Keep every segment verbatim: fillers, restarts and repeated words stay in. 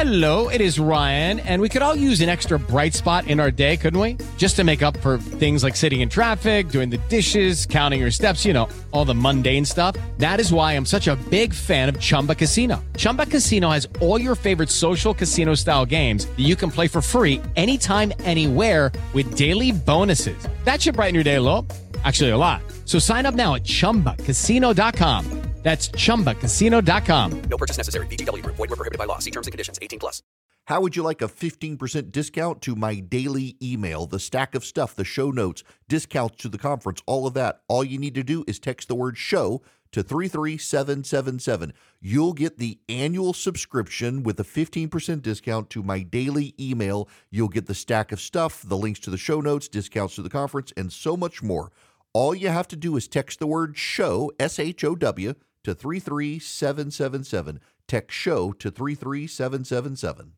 Hello, it is Ryan, and we could all use an extra bright spot in our day, couldn't we? Just to make up for things like sitting in traffic, doing the dishes, counting your steps, you know, all the mundane stuff. That is why I'm such a big fan of Chumba Casino. Chumba Casino has all your favorite social casino-style games that you can play for free anytime, anywhere with daily bonuses. That should brighten your day a little. Actually, a lot. So sign up now at chumba casino dot com. That's chumba casino dot com. No purchase necessary. V G W. Void where prohibited by law. See terms and conditions. eighteen plus. How would you like a fifteen percent discount to my daily email, the stack of stuff, the show notes, discounts to the conference, all of that? All you need to do is text the word show to three three seven seven seven. You'll get the annual subscription with a fifteen percent discount to my daily email. You'll get the stack of stuff, the links to the show notes, discounts to the conference, and so much more. All you have to do is text the word show, S H O W, to three three seven seven seven. Text show to three three seven seven seven.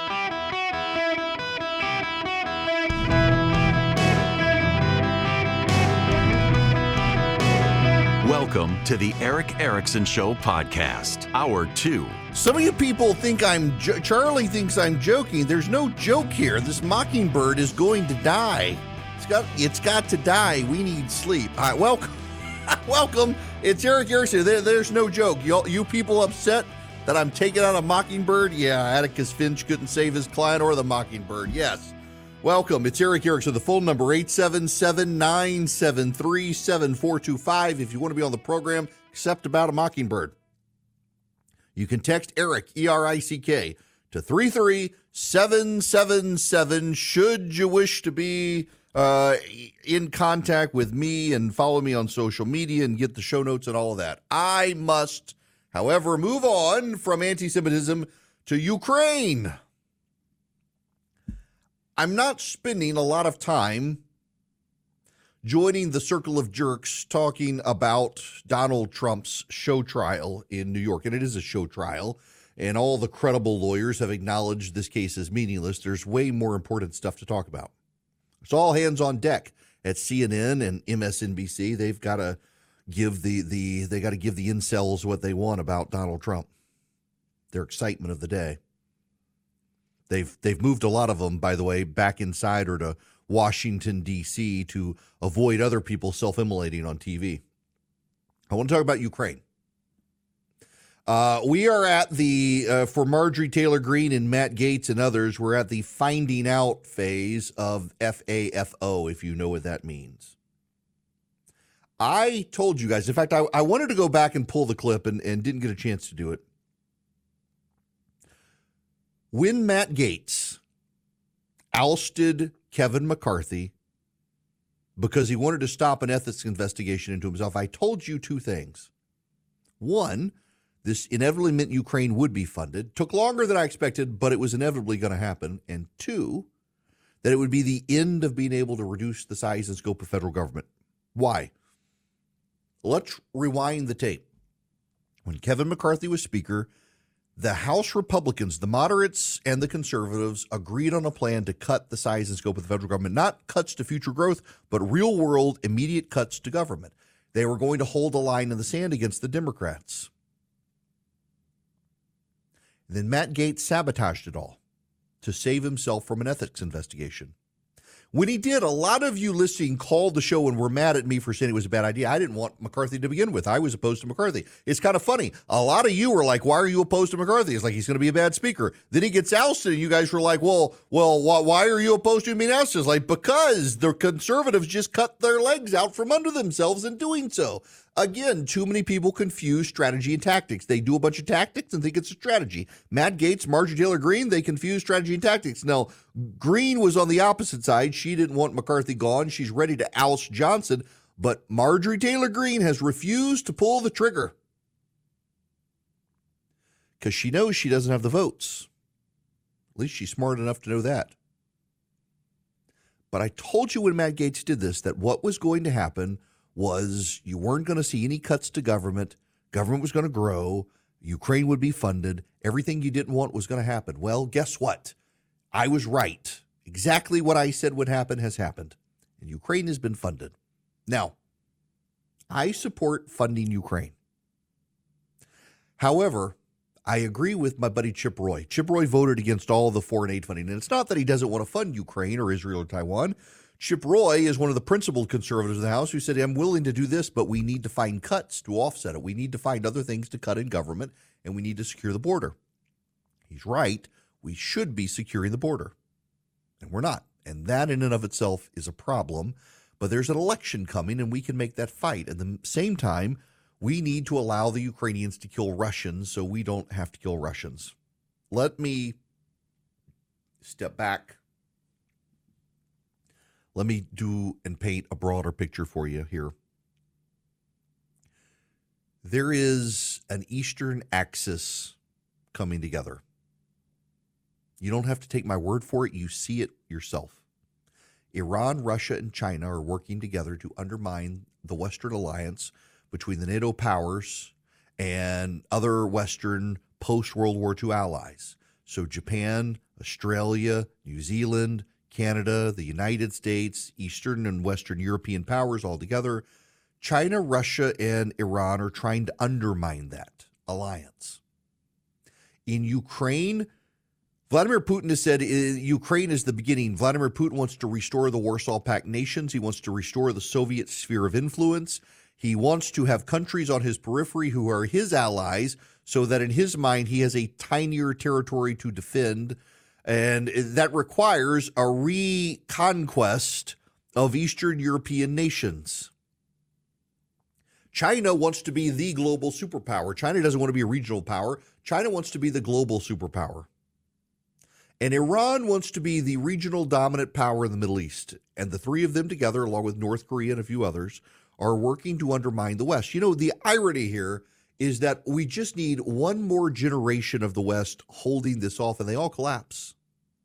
Welcome to the Erick Erickson Show podcast, hour two. Some of you people think I'm, jo- Charlie thinks I'm joking. There's no joke here. This mockingbird is going to die. It's got, it's got to die. We need sleep. All right, welcome. Welcome. It's Erick Erickson. There, there's no joke. You, you people upset that I'm taking out a mockingbird? Yeah, Atticus Finch couldn't save his client or the mockingbird. Yes. Welcome. It's Erick Erickson. The phone number, eight seven seven, nine seven three, seven four two five. If you want to be on the program, except about a mockingbird. You can text Erick, E R I C K, to three three seven seven seven should you wish to be uh, in contact with me and follow me on social media and get the show notes and all of that. I must, however, move on from anti-Semitism to Ukraine. I'm not spending a lot of time joining the circle of jerks talking about Donald Trump's show trial in New York. And it is a show trial, and all the credible lawyers have acknowledged this case is meaningless. There's way more important stuff to talk about. It's all hands on deck at C N N and M S N B C. They've got to give the the they got to give the incels what they want about Donald Trump. Their excitement of the day. They've they've moved a lot of them, by the way, back inside or to Washington, D C to avoid other people self-immolating on T V. I want to talk about Ukraine. Uh, we are at the, uh, for Marjorie Taylor Greene and Matt Gaetz and others, we're at the finding out phase of F A F O, if you know what that means. I told you guys, in fact, I, I wanted to go back and pull the clip and, and didn't get a chance to do it. When Matt Gaetz ousted Kevin McCarthy because he wanted to stop an ethics investigation into himself, I told you two things. One, this inevitably meant Ukraine would be funded. Took longer than I expected, but it was inevitably going to happen. And two, that it would be the end of being able to reduce the size and scope of federal government. Why? Let's rewind the tape. When Kevin McCarthy was Speaker, the House Republicans, the moderates and the conservatives, agreed on a plan to cut the size and scope of the federal government. Not cuts to future growth, but real world, immediate cuts to government. They were going to hold a line in the sand against the Democrats. Then Matt Gaetz sabotaged it all to save himself from an ethics investigation. When he did, a lot of you listening called the show and were mad at me for saying it was a bad idea. I didn't want McCarthy to begin with. I was opposed to McCarthy. It's kind of funny. A lot of you were like, why are you opposed to McCarthy? It's like he's going to be a bad speaker. Then he gets ousted, and you guys were like, well, well, why, why are you opposed to him being ousted? It's like, because the conservatives just cut their legs out from under themselves in doing so. Again, too many people confuse strategy and tactics. They do a bunch of tactics and think it's a strategy. Matt Gaetz, Marjorie Taylor Greene, they confuse strategy and tactics. Now, Greene was on the opposite side. She didn't want McCarthy gone. She's ready to oust Johnson. But Marjorie Taylor Greene has refused to pull the trigger because she knows she doesn't have the votes. At least she's smart enough to know that. But I told you when Matt Gaetz did this that what was going to happen was you weren't going to see any cuts to government. Government was going to grow. Ukraine would be funded. Everything you didn't want was going to happen. Well, guess what? I was right. Exactly what I said would happen has happened. And Ukraine has been funded. Now, I support funding Ukraine. However, I agree with my buddy Chip Roy. Chip Roy voted against all of the foreign aid funding. And it's not that he doesn't want to fund Ukraine or Israel or Taiwan. Chip Roy is one of the principled conservatives in the House who said, I'm willing to do this, but we need to find cuts to offset it. We need to find other things to cut in government, and we need to secure the border. He's right. We should be securing the border, and we're not. And that in and of itself is a problem. But there's an election coming, and we can make that fight. At the same time, we need to allow the Ukrainians to kill Russians so we don't have to kill Russians. Let me step back. Let me do and paint a broader picture for you here. There is an Eastern axis coming together. You don't have to take my word for it. You see it yourself. Iran, Russia, and China are working together to undermine the Western alliance between the NATO powers and other Western post-World War Two allies. So Japan, Australia, New Zealand, Canada, the United States, Eastern and Western European powers all together. China, Russia, and Iran are trying to undermine that alliance. In Ukraine, Vladimir Putin has said Ukraine is the beginning. Vladimir Putin wants to restore the Warsaw Pact nations. He wants to restore the Soviet sphere of influence. He wants to have countries on his periphery who are his allies so that in his mind he has a tinier territory to defend. And that requires a reconquest of Eastern European nations. China wants to be the global superpower. China doesn't want to be a regional power. China wants to be the global superpower. And Iran wants to be the regional dominant power in the Middle East. And the three of them together, along with North Korea and a few others, are working to undermine the West. You know, the irony here is that we just need one more generation of the West holding this off, and they all collapse.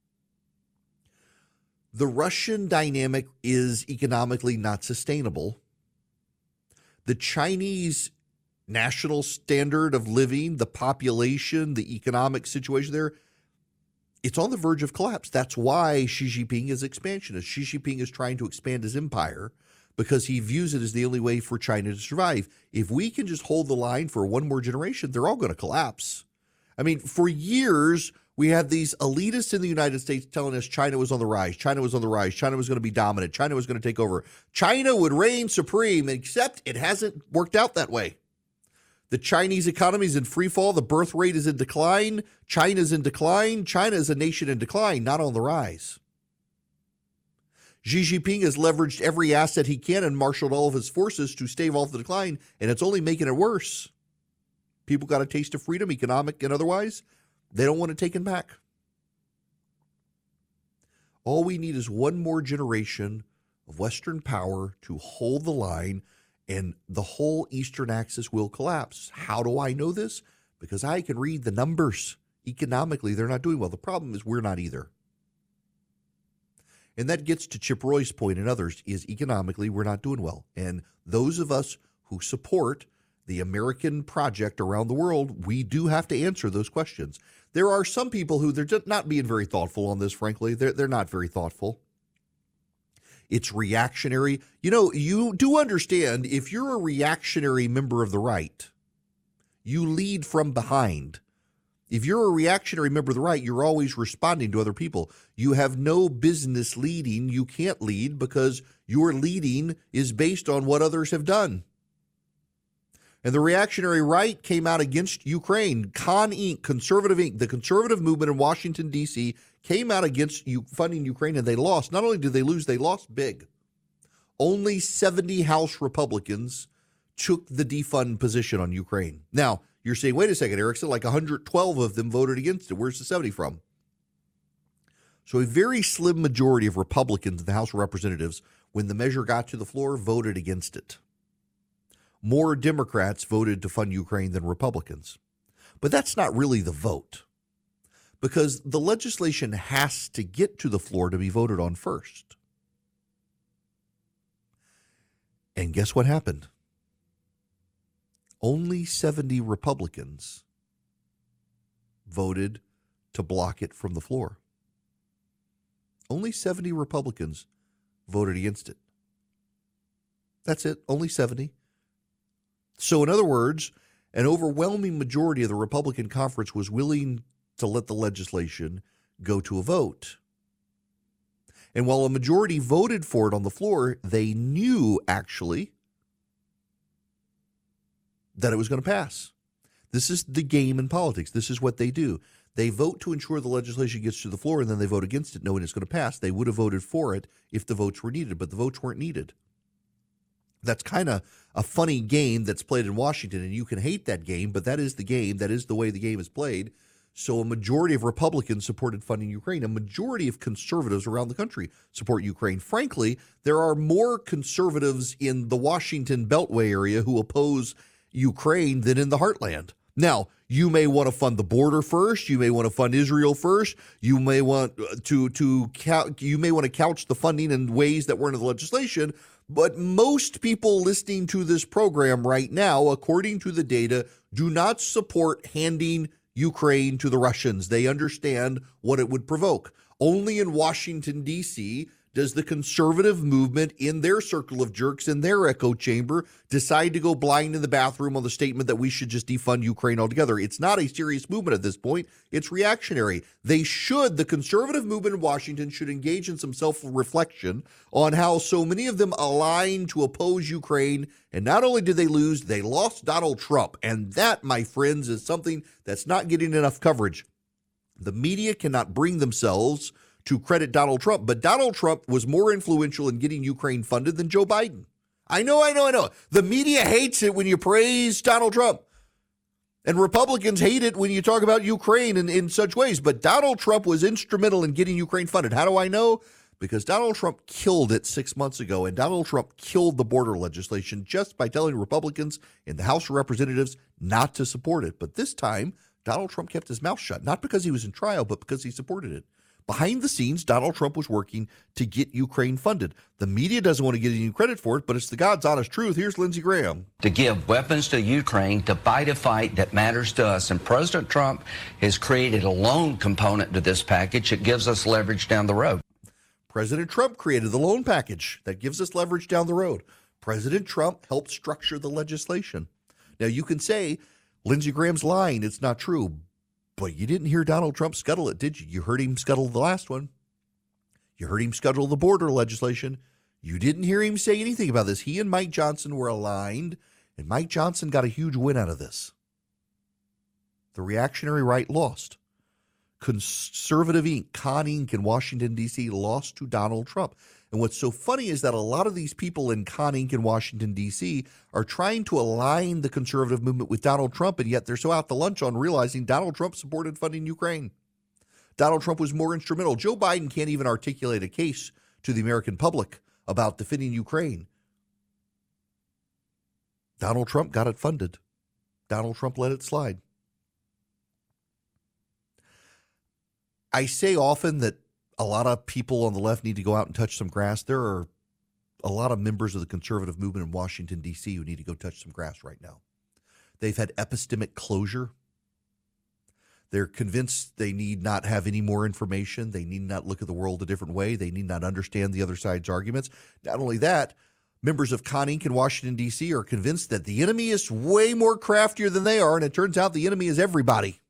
The Russian dynamic is economically not sustainable. The Chinese national standard of living, the population, the economic situation there, it's on the verge of collapse. That's why Xi Jinping is expansionist. Xi Jinping is trying to expand his empire because he views it as the only way for China to survive. If we can just hold the line for one more generation, they're all going to collapse. I mean, for years, we had these elitists in the United States telling us China was on the rise. China was on the rise. China was going to be dominant. China was going to take over. China would reign supreme, except it hasn't worked out that way. The Chinese economy is in free fall. The birth rate is in decline. China's in decline. China is a nation in decline, not on the rise. Xi Jinping has leveraged every asset he can and marshaled all of his forces to stave off the decline, and it's only making it worse. People got a taste of freedom, economic and otherwise. They don't want it taken back. All we need is one more generation of Western power to hold the line, and the whole Eastern axis will collapse. How do I know this? Because I can read the numbers. Economically, they're not doing well. The problem is we're not either. And that gets to Chip Roy's point and others, is economically we're not doing well. And those of us who support the American project around the world, we do have to answer those questions. There are some people who they're just not being very thoughtful on this, frankly. They're, they're not very thoughtful. It's reactionary. You know, you do understand if you're a reactionary member of the right, you lead from behind. If you're a reactionary member of the right, you're always responding to other people. You have no business leading. You can't lead because your leading is based on what others have done. And the reactionary right came out against Ukraine. Con Incorporated, Conservative Incorporated, the conservative movement in Washington, D C, came out against you funding Ukraine, and they lost. Not only did they lose, they lost big. Only seventy House Republicans took the defund position on Ukraine. Now, you're saying, wait a second, Erickson, like one hundred twelve of them voted against it. Where's the seventy from? So a very slim majority of Republicans in the House of Representatives, when the measure got to the floor, voted against it. More Democrats voted to fund Ukraine than Republicans. But that's not really the vote, because the legislation has to get to the floor to be voted on first. And guess what happened? Only seventy Republicans voted to block it from the floor. Only seventy Republicans voted against it. That's it, only seventy. So in other words, an overwhelming majority of the Republican conference was willing to let the legislation go to a vote. And while a majority voted for it on the floor, they knew actually that it was going to pass. This is the game in politics. This is what they do. They vote to ensure the legislation gets to the floor, and then they vote against it knowing it's going to pass. They would have voted for it if the votes were needed, but the votes weren't needed. That's kind of a funny game that's played in Washington, and you can hate that game, but that is the game. That is the way the game is played. So a majority of Republicans supported funding Ukraine. A majority of conservatives around the country support Ukraine. Frankly, there are more conservatives in the Washington Beltway area who oppose Ukraine than in the heartland. Now, you may want to fund the border first. You may want to fund Israel first. You may want to to you may want to couch the funding in ways that weren't in the legislation. But most people listening to this program right now, according to the data, do not support handing Ukraine to the Russians. They understand what it would provoke. Only in Washington, D C, does the conservative movement in their circle of jerks, in their echo chamber, decide to go blind in the bathroom on the statement that we should just defund Ukraine altogether. It's not a serious movement at this point. It's reactionary. They should, the conservative movement in Washington should engage in some self-reflection on how so many of them align to oppose Ukraine. And not only did they lose, they lost Donald Trump. And that, my friends, is something that's not getting enough coverage. The media cannot bring themselves to credit Donald Trump, but Donald Trump was more influential in getting Ukraine funded than Joe Biden. I know, I know, I know. The media hates it when you praise Donald Trump. And Republicans hate it when you talk about Ukraine in, in such ways. But Donald Trump was instrumental in getting Ukraine funded. How do I know? Because Donald Trump killed it six months ago, and Donald Trump killed the border legislation just by telling Republicans in the House of Representatives not to support it. But this time, Donald Trump kept his mouth shut, not because he was in trial, but because he supported it. Behind the scenes, Donald Trump was working to get Ukraine funded. The media doesn't want to get any credit for it, but it's the God's honest truth. Here's Lindsey Graham. To give weapons to Ukraine to fight a fight that matters to us. And President Trump has created a loan component to this package that gives us leverage down the road. President Trump created the loan package that gives us leverage down the road. President Trump helped structure the legislation. Now, you can say Lindsey Graham's lying. It's not true. But you didn't hear Donald Trump scuttle it, did you? You heard him scuttle the last one. You heard him scuttle the border legislation. You didn't hear him say anything about this. He and Mike Johnson were aligned, and Mike Johnson got a huge win out of this. The reactionary right lost. Conservative Incorporated, Con Incorporated in Washington, D C lost to Donald Trump. And what's so funny is that a lot of these people in Con Incorporated in Washington, D C are trying to align the conservative movement with Donald Trump, and yet they're so out to lunch on realizing Donald Trump supported funding Ukraine. Donald Trump was more instrumental. Joe Biden can't even articulate a case to the American public about defending Ukraine. Donald Trump got it funded. Donald Trump let it slide. I say often that a lot of people on the left need to go out and touch some grass. There are a lot of members of the conservative movement in Washington, D C who need to go touch some grass right now. They've had epistemic closure. They're convinced they need not have any more information. They need not look at the world a different way. They need not understand the other side's arguments. Not only that, members of Con Incorporated in Washington, D C are convinced that the enemy is way more craftier than they are, and it turns out the enemy is everybody.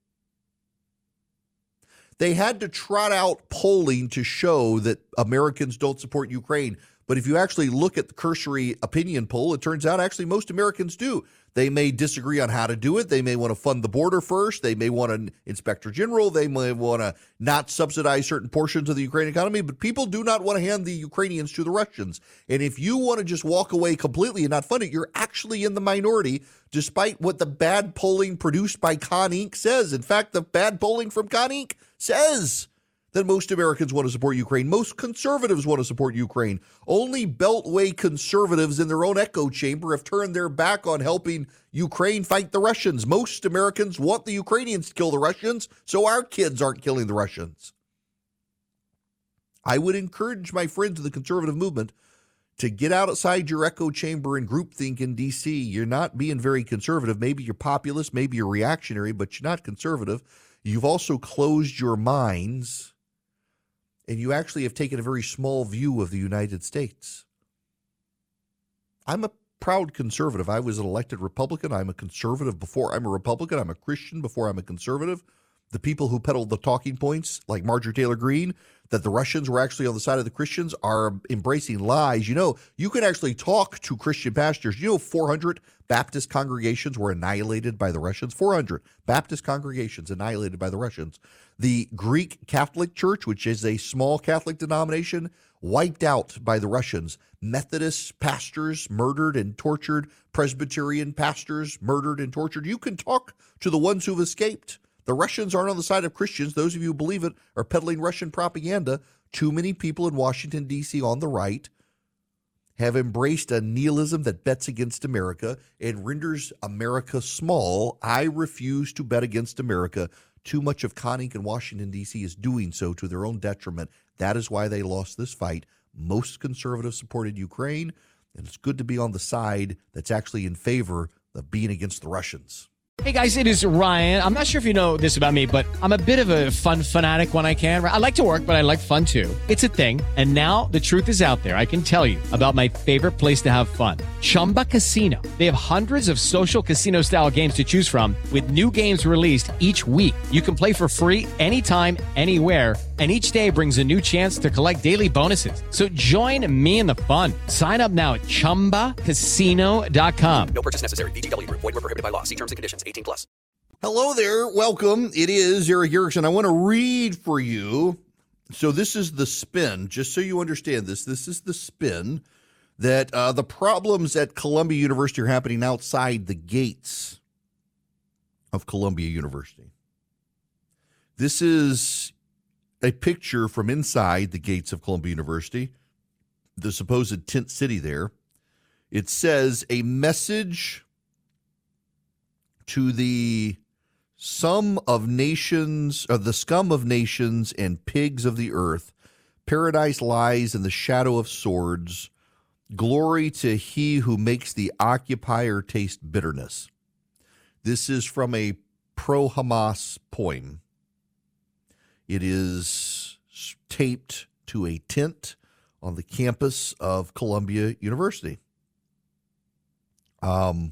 They had to trot out polling to show that Americans don't support Ukraine. But if you actually look at the cursory opinion poll, it turns out actually most Americans do. They may disagree on how to do it. They may want to fund the border first. They may want an inspector general. They may want to not subsidize certain portions of the Ukrainian economy. But people do not want to hand the Ukrainians to the Russians. And if you want to just walk away completely and not fund it, you're actually in the minority, despite what the bad polling produced by Con Incorporated says. In fact, the bad polling from Con Incorporated says that most Americans want to support Ukraine. Most conservatives want to support Ukraine. Only Beltway conservatives in their own echo chamber have turned their back on helping Ukraine fight the Russians. Most Americans want the Ukrainians to kill the Russians, so our kids aren't killing the Russians. I would encourage my friends of the conservative movement to get outside your echo chamber and groupthink in D C. You're not being very conservative. Maybe you're populist, maybe you're reactionary, but you're not conservative. You've also closed your minds, and you actually have taken a very small view of the United States. I'm a proud conservative. I was an elected Republican. I'm a conservative before I'm a Republican. I'm a Christian before I'm a conservative. The people who peddled the talking points, like Marjorie Taylor Greene, that the Russians were actually on the side of the Christians, are embracing lies. You know, you can actually talk to Christian pastors. You know, four hundred Baptist congregations were annihilated by the Russians. four hundred Baptist congregations annihilated by the Russians. The Greek Catholic Church, which is a small Catholic denomination, wiped out by the Russians. Methodist pastors murdered and tortured. Presbyterian pastors murdered and tortured. You can talk to the ones who've escaped. The Russians aren't on the side of Christians. Those of you who believe it are peddling Russian propaganda. Too many people in Washington, D C on the right have embraced a nihilism that bets against America and renders America small. I refuse to bet against America. Too much of Conning in Washington, D C is doing so to their own detriment. That is why they lost this fight. Most conservatives supported Ukraine, and it's good to be on the side that's actually in favor of being against the Russians. Hey guys, it is Ryan. I'm not sure if you know this about me, but I'm a bit of a fun fanatic when I can. I like to work, but I like fun too. It's a thing. And now the truth is out there. I can tell you about my favorite place to have fun. Chumba Casino. They have hundreds of social casino style games to choose from with new games released each week. You can play for free anytime, anywhere. And each day brings a new chance to collect daily bonuses. So join me in the fun. Sign up now at chumba casino dot com. No purchase necessary. V G W. Void where prohibited by law. See terms and conditions. eighteen plus. Hello there. Welcome. It is Erick Erickson. I want to read for you. So this is the spin. Just so you understand this, this is the spin that uh, the problems at Columbia University are happening outside the gates of Columbia University. This is a picture from inside the gates of Columbia University, the supposed tent city there. It says, a message to the sum of nations, or the scum of nations and pigs of the earth. Paradise lies in the shadow of swords. Glory to he who makes the occupier taste bitterness. This is from a pro-Hamas poem. It is taped to a tent on the campus of Columbia University. Um,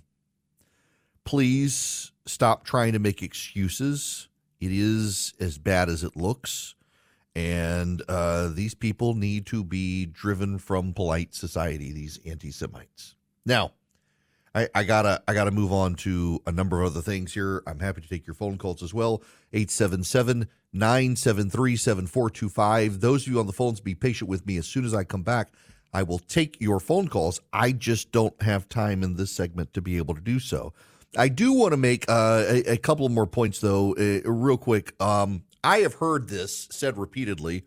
please stop trying to make excuses. It is as bad as it looks. And uh, these people need to be driven from polite society, these anti-Semites. Now, I, I gotta I gotta move on to a number of other things here. I'm happy to take your phone calls as well. eight seven seven, nine seven three, seven four two five. Those of you on the phones, be patient with me. As soon as I come back, I will take your phone calls. I just don't have time in this segment to be able to do so. I do want to make uh, a, a couple more points, though, uh, real quick. Um, I have heard this said repeatedly.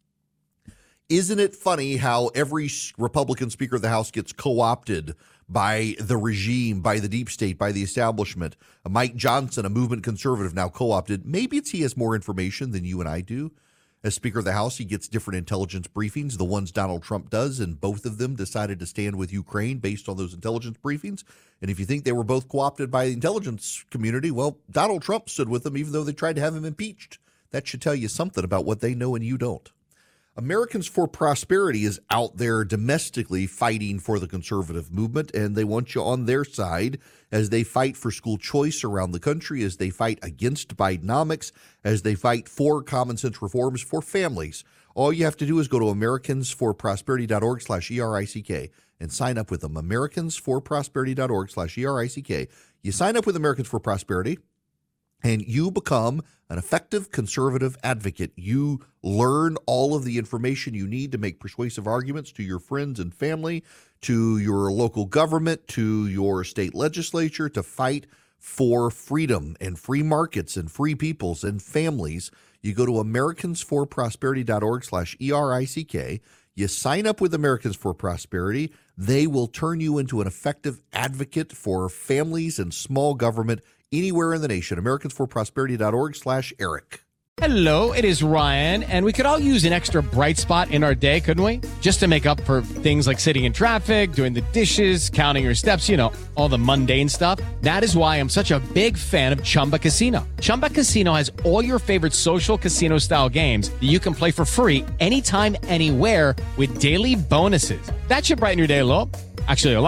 Isn't it funny how every Republican Speaker of the House gets co-opted by the regime, by the deep state, by the establishment? Mike Johnson, a movement conservative, now co-opted. Maybe it's he has more information than you and I do. As Speaker of the House, he gets different intelligence briefings, the ones Donald Trump does, and both of them decided to stand with Ukraine based on those intelligence briefings. And if you think they were both co-opted by the intelligence community, well, Donald Trump stood with them even though they tried to have him impeached. That should tell you something about what they know and you don't. Americans for Prosperity is out there domestically fighting for the conservative movement, and they want you on their side as they fight for school choice around the country, as they fight against Bidenomics, as they fight for common sense reforms for families. All you have to do is go to americansforprosperity.org slash E-R-I-C-K and sign up with them. americansforprosperity.org slash E-R-I-C-K. You sign up with Americans for Prosperity, and you become an effective conservative advocate. You learn all of the information you need to make persuasive arguments to your friends and family, to your local government, to your state legislature, to fight for freedom and free markets and free peoples and families. You go to americansforprosperity.org slash E-R-I-C-K. You sign up with Americans for Prosperity. They will turn you into an effective advocate for families and small government anywhere in the nation. americansforprosperity.org slash Eric. Hello, it is Ryan, and we could all use an extra bright spot in our day, couldn't we? Just to make up for things like sitting in traffic, doing the dishes, counting your steps, you know, all the mundane stuff. That is why I'm such a big fan of Chumba Casino. Chumba Casino has all your favorite social casino-style games that you can play for free anytime, anywhere with daily bonuses. That should brighten your day a little. Actually, a lot.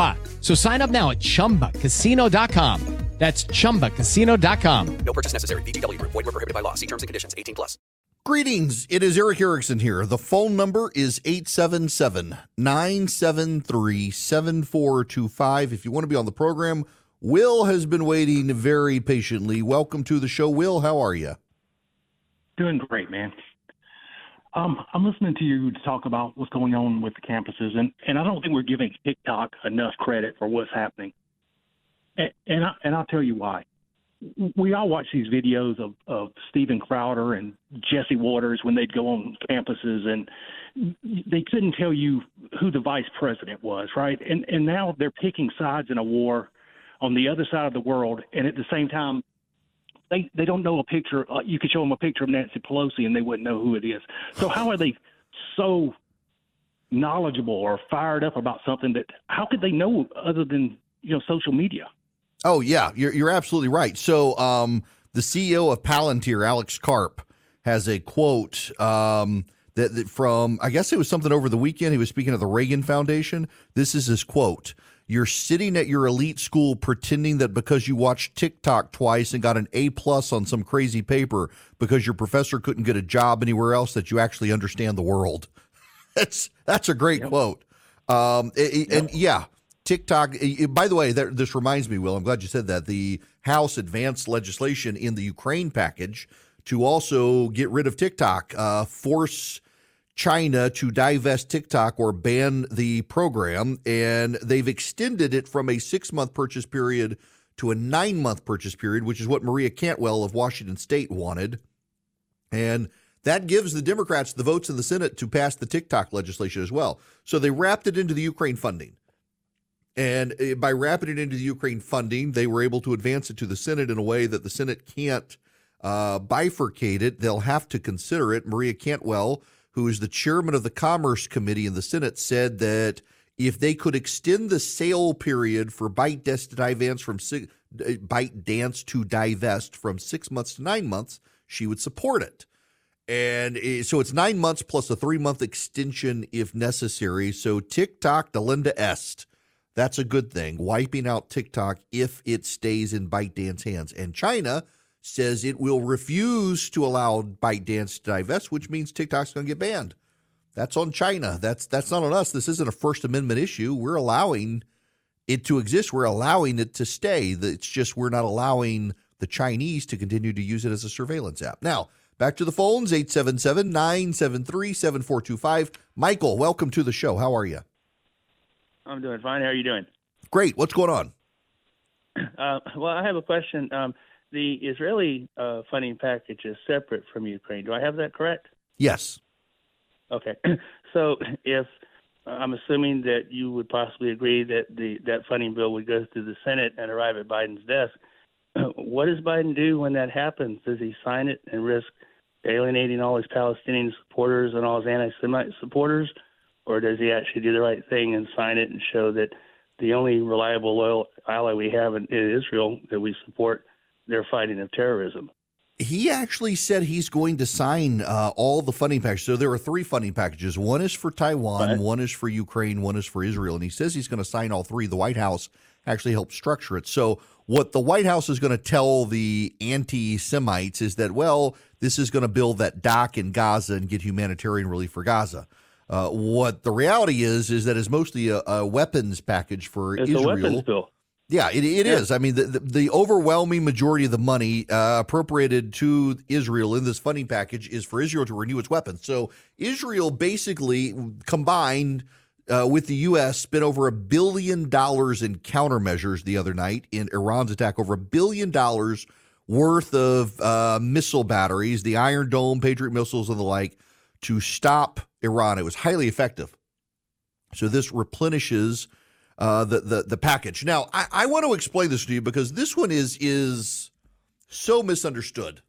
So sign up now at chumba casino dot com. That's chumba casino dot com. No purchase necessary. V G W Group. Void where prohibited by law. See terms and conditions. eighteen plus. Greetings. It is Eric Erickson here. The phone number is eight seven seven, nine seven three, seven four two five. If you want to be on the program, Will has been waiting very patiently. Welcome to the show. Will, how are you? Doing great, man. Um, I'm listening to you talk about what's going on with the campuses, and, and I don't think we're giving TikTok enough credit for what's happening. And, and, I, and I'll tell you why. We all watch these videos of, of Steven Crowder and Jesse Waters when they'd go on campuses, and they couldn't tell you who the vice president was, right? And, and now they're picking sides in a war on the other side of the world, and at the same time, They they don't know a picture. Uh, you could show them a picture of Nancy Pelosi and they wouldn't know who it is. So how are they so knowledgeable or fired up about something that how could they know other than, you know, social media? Oh, yeah, you're you're absolutely right. So um, the C E O of Palantir, Alex Karp, has a quote um, that, that from, I guess it was something over the weekend. He was speaking at the Reagan Foundation. This is his quote. "You're sitting at your elite school pretending that because you watched TikTok twice and got an A plus on some crazy paper because your professor couldn't get a job anywhere else that you actually understand the world." That's that's a great yep. quote. Um, it, yep. And yeah, TikTok. It, by the way, that, this reminds me, Will, I'm glad you said that. The House advanced legislation in the Ukraine package to also get rid of TikTok, uh, force China to divest TikTok or ban the program, and they've extended it from a six-month purchase period to a nine-month purchase period, which is what Maria Cantwell of Washington State wanted. And that gives the Democrats the votes in the Senate to pass the TikTok legislation as well. So they wrapped it into the Ukraine funding. And by wrapping it into the Ukraine funding, they were able to advance it to the Senate in a way that the Senate can't uh, bifurcate it. They'll have to consider it. Maria Cantwell, who is the chairman of the Commerce Committee in the Senate, said that if they could extend the sale period for ByteDance to divest from six, ByteDance to divest from six months to nine months, she would support it. And so it's nine months plus a three-month extension if necessary. So TikTok delenda est. That's a good thing, wiping out TikTok if it stays in ByteDance hands. And China says it will refuse to allow ByteDance to divest, which means TikTok's going to get banned. That's on China. That's that's not on us. This isn't a First Amendment issue. We're allowing it to exist. We're allowing it to stay. It's just we're not allowing the Chinese to continue to use it as a surveillance app. Now, back to the phones, eight seven seven, nine seven three, seven four two five. Michael, welcome to the show. How are you? I'm doing fine. How are you doing? Great. What's going on? Uh, well, I have a question. Um, The Israeli uh, funding package is separate from Ukraine. Do I have that correct? Yes. Okay. So if uh, I'm assuming that you would possibly agree that the that funding bill would go through the Senate and arrive at Biden's desk, what does Biden do when that happens? Does he sign it and risk alienating all his Palestinian supporters and all his anti-Semite supporters, or does he actually do the right thing and sign it and show that the only reliable, loyal ally we have in, in Israel that we support their fighting of terrorism? He actually said he's going to sign uh, all the funding packages. So there are three funding packages. One is for Taiwan, right. One is for Ukraine, one is for Israel. And he says he's going to sign all three. The White House actually helped structure it. So what the White House is going to tell the anti-Semites is that, well, this is going to build that dock in Gaza and get humanitarian relief for Gaza. Uh, what the reality is, is that it's mostly a, a weapons package for it's Israel. It's a weapons bill. Yeah, it, it yeah. is. I mean, the, the, the overwhelming majority of the money uh, appropriated to Israel in this funding package is for Israel to renew its weapons. So Israel basically combined uh, with the U S spent over a billion dollars in countermeasures the other night in Iran's attack, over a billion dollars worth of uh, missile batteries, the Iron Dome, Patriot missiles, and the like, to stop Iran. It was highly effective. So this replenishes Uh, the, the the package. Now, I, I want to explain this to you because this one is is so misunderstood.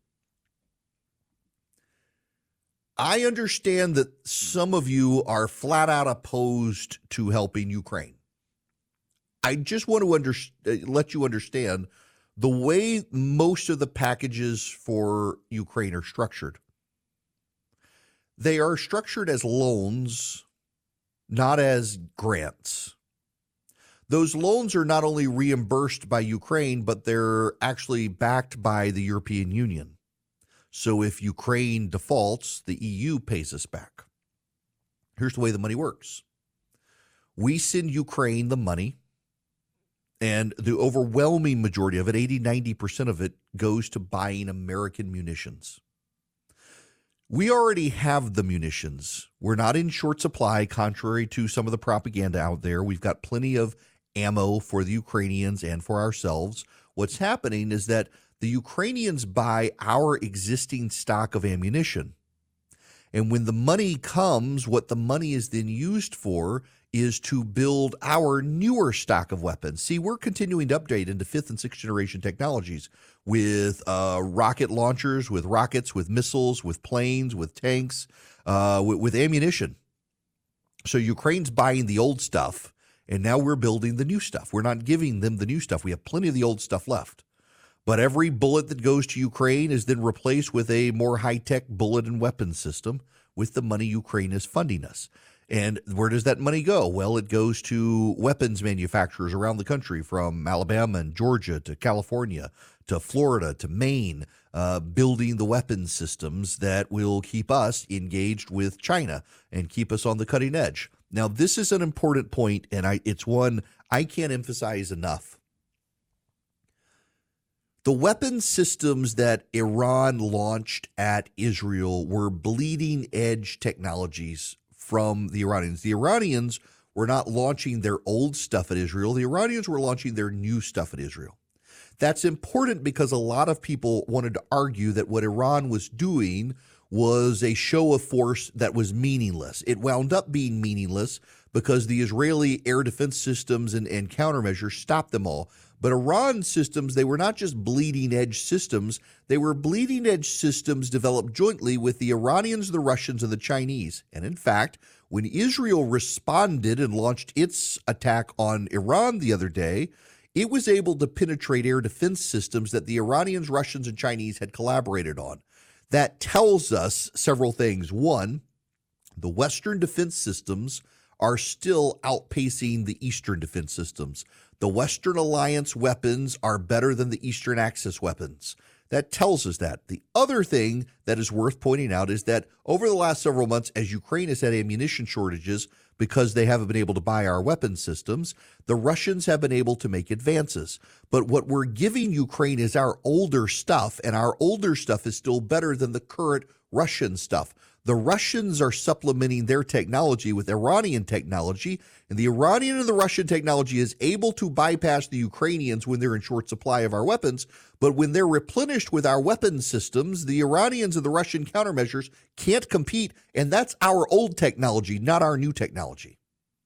I understand that some of you are flat out opposed to helping Ukraine. I just want to under, let you understand the way most of the packages for Ukraine are structured. They are structured as loans, not as grants. Those loans are not only reimbursed by Ukraine, but they're actually backed by the European Union. So if Ukraine defaults, the E U pays us back. Here's the way the money works. We send Ukraine the money, and the overwhelming majority of it, eighty, ninety percent of it, goes to buying American munitions. We already have the munitions. We're not in short supply, contrary to some of the propaganda out there. We've got plenty of ammo for the Ukrainians and for ourselves. What's happening is that the Ukrainians buy our existing stock of ammunition. And when the money comes, what the money is then used for is to build our newer stock of weapons. See, we're continuing to update into fifth and sixth generation technologies with uh, rocket launchers, with rockets, with missiles, with planes, with tanks, uh, with, with ammunition. So Ukraine's buying the old stuff, and now we're building the new stuff. We're not giving them the new stuff. We have plenty of the old stuff left. But every bullet that goes to Ukraine is then replaced with a more high-tech bullet and weapon system with the money Ukraine is funding us. And where does that money go? Well, it goes to weapons manufacturers around the country, from Alabama and Georgia to California to Florida to Maine, uh, building the weapons systems that will keep us engaged with China and keep us on the cutting edge. Now, this is an important point, and I, it's one I can't emphasize enough. The weapon systems that Iran launched at Israel were bleeding edge technologies from the Iranians. The Iranians were not launching their old stuff at Israel. The Iranians were launching their new stuff at Israel. That's important because a lot of people wanted to argue that what Iran was doing was a show of force that was meaningless. It wound up being meaningless because the Israeli air defense systems and, and countermeasures stopped them all. But Iran's systems, they were not just bleeding edge systems. They were bleeding edge systems developed jointly with the Iranians, the Russians, and the Chinese. And in fact, when Israel responded and launched its attack on Iran the other day, it was able to penetrate air defense systems that the Iranians, Russians, and Chinese had collaborated on. That tells us several things. One, the Western defense systems are still outpacing the Eastern defense systems. The Western Alliance weapons are better than the Eastern Axis weapons. That tells us that. The other thing that is worth pointing out is that over the last several months, as Ukraine has had ammunition shortages because they haven't been able to buy our weapon systems, the Russians have been able to make advances. But what we're giving Ukraine is our older stuff, and our older stuff is still better than the current Russian stuff. The Russians are supplementing their technology with Iranian technology, and the Iranian and the Russian technology is able to bypass the Ukrainians when they're in short supply of our weapons. But when they're replenished with our weapon systems, the Iranians and the Russian countermeasures can't compete, and that's our old technology, not our new technology.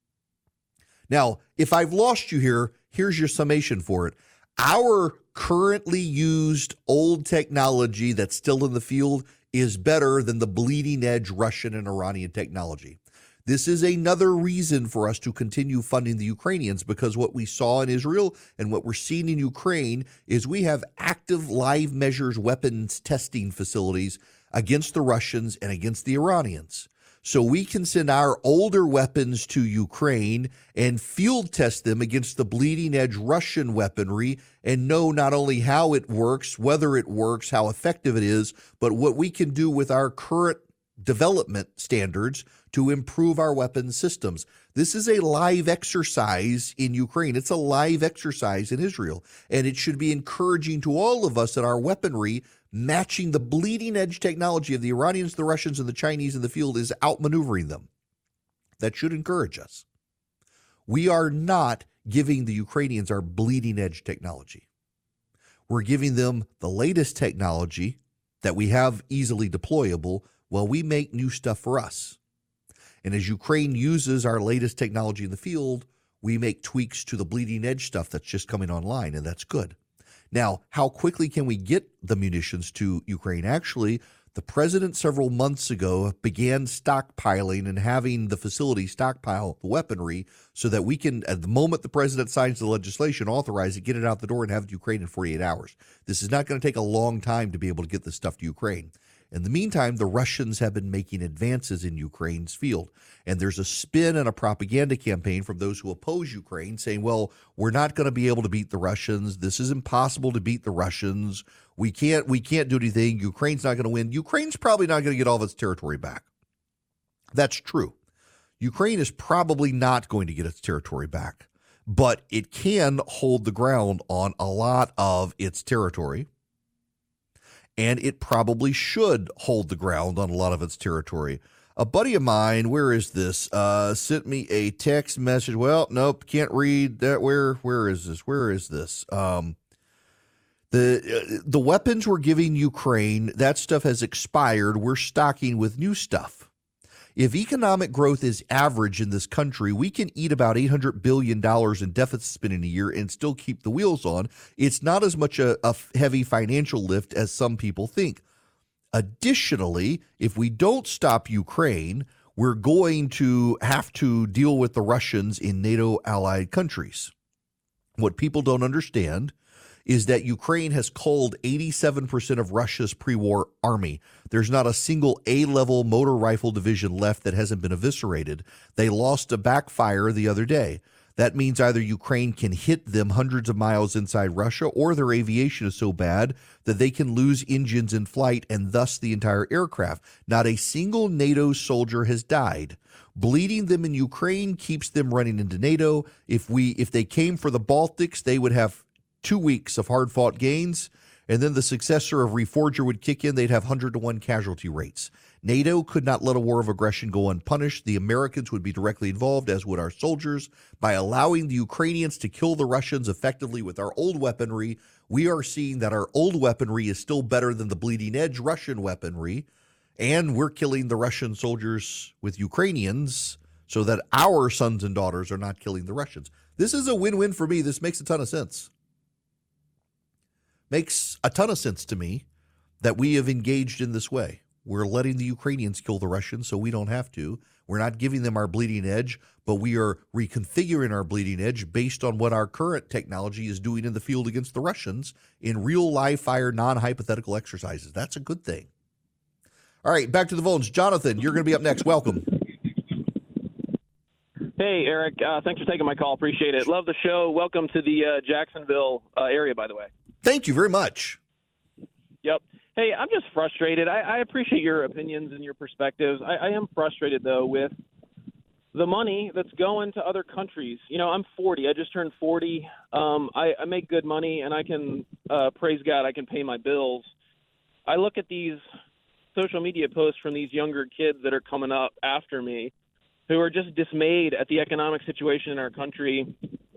Now, if I've lost you here, here's your summation for it. Our currently used old technology that's still in the field is better than the bleeding edge Russian and Iranian technology. This is another reason for us to continue funding the Ukrainians, because what we saw in Israel and what we're seeing in Ukraine is we have active live measures weapons testing facilities against the Russians and against the Iranians. So we can send our older weapons to Ukraine and field test them against the bleeding edge Russian weaponry and know not only how it works, whether it works, how effective it is, but what we can do with our current development standards to improve our weapons systems. This is a live exercise in Ukraine. It's a live exercise in Israel, and it should be encouraging to all of us that our weaponry matching the bleeding edge technology of the Iranians, the Russians, and the Chinese in the field is outmaneuvering them. That should encourage us. We are not giving the Ukrainians our bleeding edge technology. We're giving them the latest technology that we have easily deployable while we make new stuff for us. And as Ukraine uses our latest technology in the field, we make tweaks to the bleeding edge stuff that's just coming online, and that's good. Now, how quickly can we get the munitions to Ukraine? Actually, the president several months ago began stockpiling and having the facility stockpile the weaponry so that we can, at the moment the president signs the legislation, authorize it, get it out the door, and have it to Ukraine in forty-eight hours. This is not going to take a long time to be able to get this stuff to Ukraine. In the meantime, the Russians have been making advances in Ukraine's field. And there's a spin and a propaganda campaign from those who oppose Ukraine saying, well, we're not going to be able to beat the Russians. This is impossible to beat the Russians. We can't we can't do anything. Ukraine's not going to win. Ukraine's probably not going to get all of its territory back. That's true. Ukraine is probably not going to get its territory back, but it can hold the ground on a lot of its territory. And it probably should hold the ground on a lot of its territory. A buddy of mine, where is this? Uh, sent me a text message. Well, nope, can't read that. Where, where is this? Where is this? Um, the uh, the weapons we're giving Ukraine, that stuff has expired. We're stocking with new stuff. If economic growth is average in this country, we can eat about eight hundred billion dollars in deficit spending a year and still keep the wheels on. It's not as much a, a heavy financial lift as some people think. Additionally, if we don't stop Ukraine, we're going to have to deal with the Russians in NATO allied countries. What people don't understand is that Ukraine has culled eighty-seven percent of Russia's pre-war army. There's not a single A-level motor rifle division left that hasn't been eviscerated. They lost a backfire the other day. That means either Ukraine can hit them hundreds of miles inside Russia, or their aviation is so bad that they can lose engines in flight and thus the entire aircraft. Not a single NATO soldier has died. Bleeding them in Ukraine keeps them running into NATO. If we, if they came for the Baltics, they would have two weeks of hard-fought gains, and then the successor of Reforger would kick in. They'd have one hundred to one casualty rates. NATO could not let a war of aggression go unpunished. The Americans would be directly involved, as would our soldiers. By allowing the Ukrainians to kill the Russians effectively with our old weaponry, we are seeing that our old weaponry is still better than the bleeding-edge Russian weaponry, and we're killing the Russian soldiers with Ukrainians so that our sons and daughters are not killing the Russians. This is a win-win for me. This makes a ton of sense. Makes a ton of sense to me that we have engaged in this way. We're letting the Ukrainians kill the Russians so we don't have to. We're not giving them our bleeding edge, but we are reconfiguring our bleeding edge based on what our current technology is doing in the field against the Russians in real live fire, non-hypothetical exercises. That's a good thing. All right, back to the phones. Jonathan, you're going to be up next. Welcome. Hey, Eric. Uh, thanks for taking my call. Appreciate it. Love the show. Welcome to the uh, Jacksonville uh, area, by the way. Thank you very much. Yep. Hey, I'm just frustrated. I, I appreciate your opinions and your perspectives. I, I am frustrated, though, with the money that's going to other countries. You know, I'm forty. I just turned forty. Um, I, I make good money, and I can, uh, praise God, I can pay my bills. I look at these social media posts from these younger kids that are coming up after me who are just dismayed at the economic situation in our country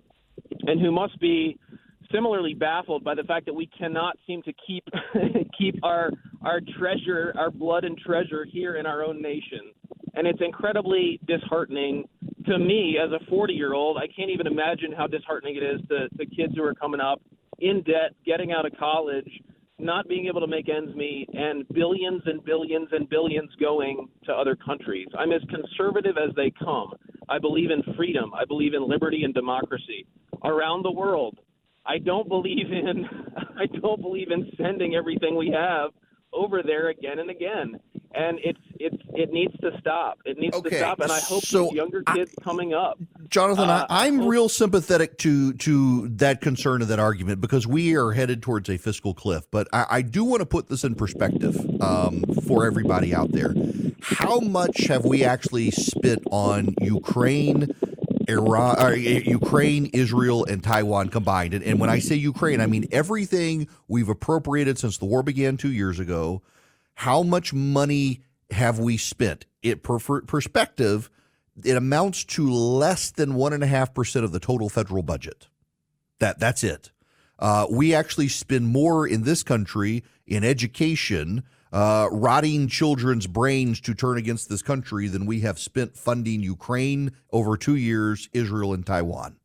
and who must be similarly baffled by the fact that we cannot seem to keep keep our our treasure, our blood and treasure here in our own nation. And it's incredibly disheartening to me as a forty-year-old. I can't even imagine how disheartening it is to, to kids who are coming up in debt, getting out of college, not being able to make ends meet, and billions and billions and billions going to other countries. I'm as conservative as they come. I believe in freedom. I believe in liberty and democracy around the world. I don't believe in I don't believe in sending everything we have over there again and again. And it's it's it needs to stop. It needs okay, to stop. And I hope so these younger kids I, coming up. Jonathan, uh, I, I'm hope, real sympathetic to to that concern and that argument because we are headed towards a fiscal cliff. But I, I do want to put this in perspective um, for everybody out there. How much have we actually spent on Ukraine, Iran, or Ukraine, Israel, and Taiwan combined? And, and when I say Ukraine, I mean everything we've appropriated since the war began two years ago. How much money have we spent? It per perspective, it amounts to less than one and a half percent of the total federal budget. That that's it. Uh, we actually spend more in this country in education, uh, rotting children's brains to turn against this country than we have spent funding Ukraine over two years, Israel and Taiwan.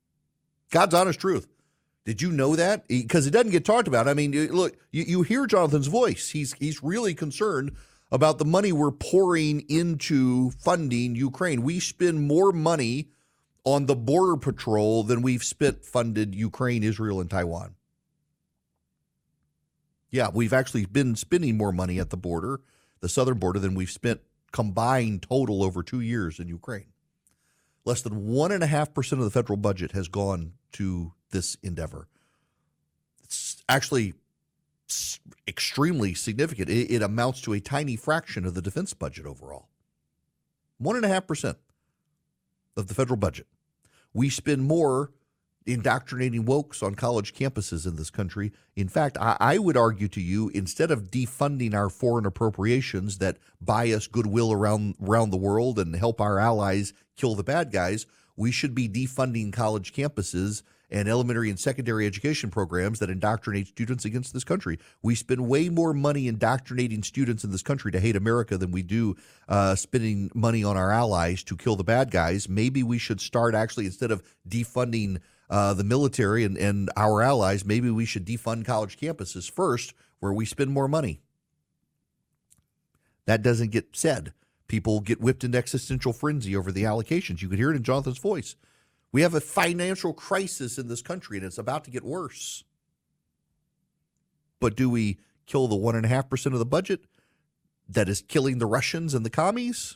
God's honest truth. Did you know that? Because it doesn't get talked about. I mean, look, you, you hear Jonathan's voice. He's he's really concerned about the money we're pouring into funding Ukraine. We spend more money on the border patrol than we've spent funded Ukraine, Israel, and Taiwan. Yeah, we've actually been spending more money at the border, the southern border, than we've spent combined total over two years in Ukraine. Less than one and a half percent of the federal budget has gone to this endeavor. It's actually extremely significant. It, it amounts to a tiny fraction of the defense budget overall. One and a half percent of the federal budget. We spend more indoctrinating wokes on college campuses in this country. In fact, I, I would argue to you, instead of defunding our foreign appropriations that buy us goodwill around, around the world and help our allies kill the bad guys, we should be defunding college campuses and elementary and secondary education programs that indoctrinate students against this country. We spend way more money indoctrinating students in this country to hate America than we do uh, spending money on our allies to kill the bad guys. Maybe we should start actually, instead of defunding uh, the military and, and our allies, maybe we should defund college campuses first, where we spend more money. That doesn't get said. People get whipped into existential frenzy over the allocations. You could hear it in Jonathan's voice. We have a financial crisis in this country, and it's about to get worse. But do we kill the one and a half percent of the budget that is killing the Russians and the commies?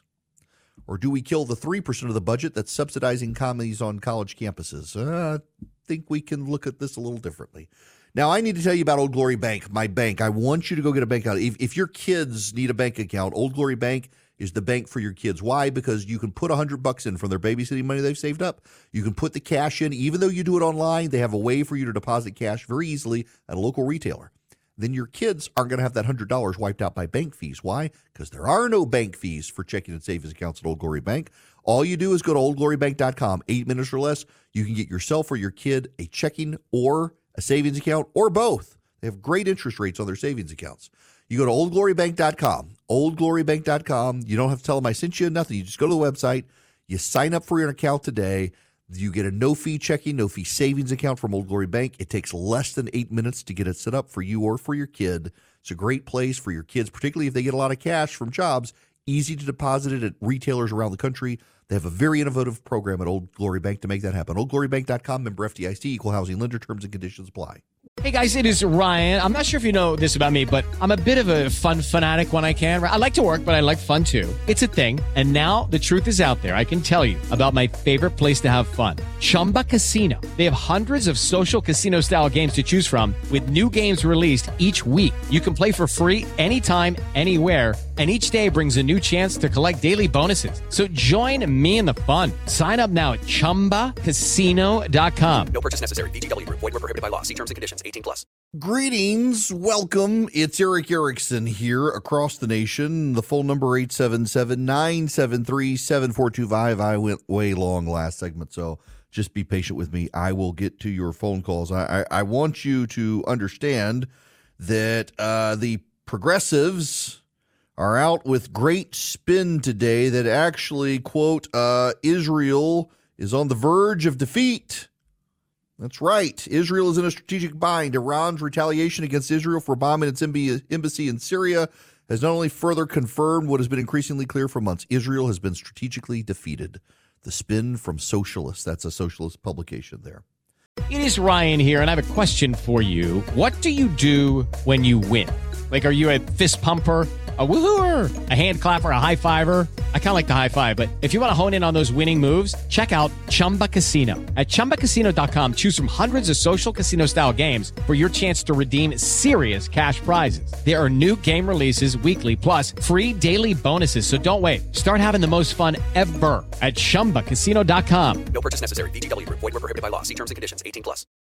Or do we kill the three percent of the budget that's subsidizing commies on college campuses? Uh, I think we can look at this a little differently. Now, I need to tell you about Old Glory Bank, my bank. I want you to go get a bank account. If, if your kids need a bank account, Old Glory Bank is the bank for your kids. Why? Because you can put one hundred bucks in from their babysitting money they've saved up. You can put the cash in. Even though you do it online, they have a way for you to deposit cash very easily at a local retailer. Then your kids aren't going to have that one hundred dollars wiped out by bank fees. Why? Because there are no bank fees for checking and savings accounts at Old Glory Bank. All you do is go to old glory bank dot com. Eight minutes or less, you can get yourself or your kid a checking or a savings account, or both. They have great interest rates on their savings accounts. You go to old glory bank dot com, old glory bank dot com. You don't have to tell them I sent you nothing. You just go to the website. You sign up for your account today. You get a no-fee checking, no-fee savings account from Old Glory Bank. It takes less than eight minutes to get it set up for you or for your kid. It's a great place for your kids, particularly if they get a lot of cash from jobs. Easy to deposit it at retailers around the country. They have a very innovative program at Old Glory Bank to make that happen. old glory bank dot com, member F D I C, equal housing lender, terms and conditions apply. Hey guys, it is Ryan. I'm not sure if you know this about me, but I'm a bit of a fun fanatic when I can. I like to work, but I like fun too. It's a thing. And now the truth is out there. I can tell you about my favorite place to have fun. Chumba Casino. They have hundreds of social casino style games to choose from with new games released each week. You can play for free anytime, anywhere. And each day brings a new chance to collect daily bonuses. So join me in the fun. Sign up now at chumba casino dot com. No purchase necessary. V G W. Void where prohibited by law. See terms and conditions. eighteen plus. Greetings. Welcome. It's Eric Erickson here across the nation. The phone number eight seven seven, nine seven three, seven four two five. I went way long last segment, so just be patient with me. I will get to your phone calls. I, I, I want you to understand that uh, the progressives are out with great spin today that actually, quote, uh, Israel is on the verge of defeat. That's right. Israel is in a strategic bind. Iran's retaliation against Israel for bombing its embassy in Syria has not only further confirmed what has been increasingly clear for months. Israel has been strategically defeated. The spin from Socialist. That's a socialist publication there. It is Ryan here, and I have a question for you. What do you do when you win? Like, are you a fist pumper, a woohooer, a hand clapper, a high fiver? I kind of like the high five, but if you want to hone in on those winning moves, check out Chumba Casino. At chumba casino dot com, choose from hundreds of social casino style games for your chance to redeem serious cash prizes. There are new game releases weekly, plus free daily bonuses. So don't wait. Start having the most fun ever at chumba casino dot com. No purchase necessary. V G W. Void where prohibited by law. See terms and conditions. eighteen plus.